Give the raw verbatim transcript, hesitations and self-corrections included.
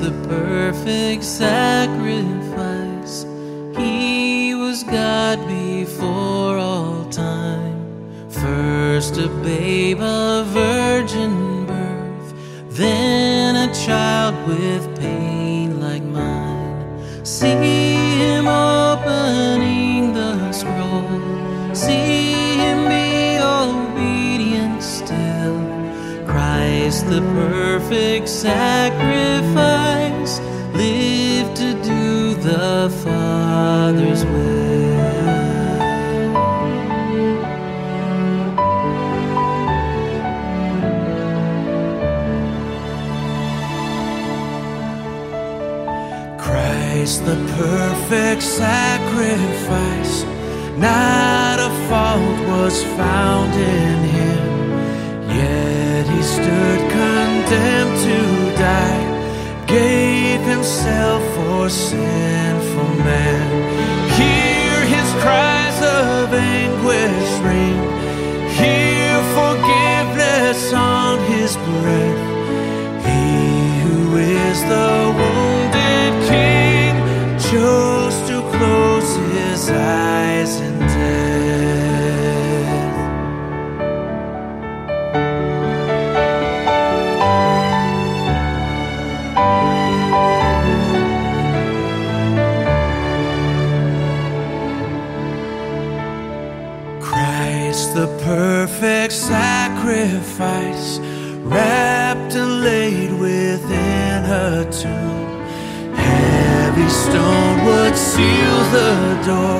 the perfect sacrifice. He was God before all time. First a babe of virgin birth, then a child with pain like mine. See him opening the scroll, see him be obedient still. Christ the perfect sacrifice, live to do the Father's will. Christ the perfect sacrifice, not a fault was found in him. Yet he stood condemned to die, gave himself for sinful man. Hear his cries of anguish ring, hear forgiveness on his breath. He who is the wounded King chose to close his eyes in death. Christ the perfect sacrifice, wrapped and laid within a tomb. Heavy stone would seal the door,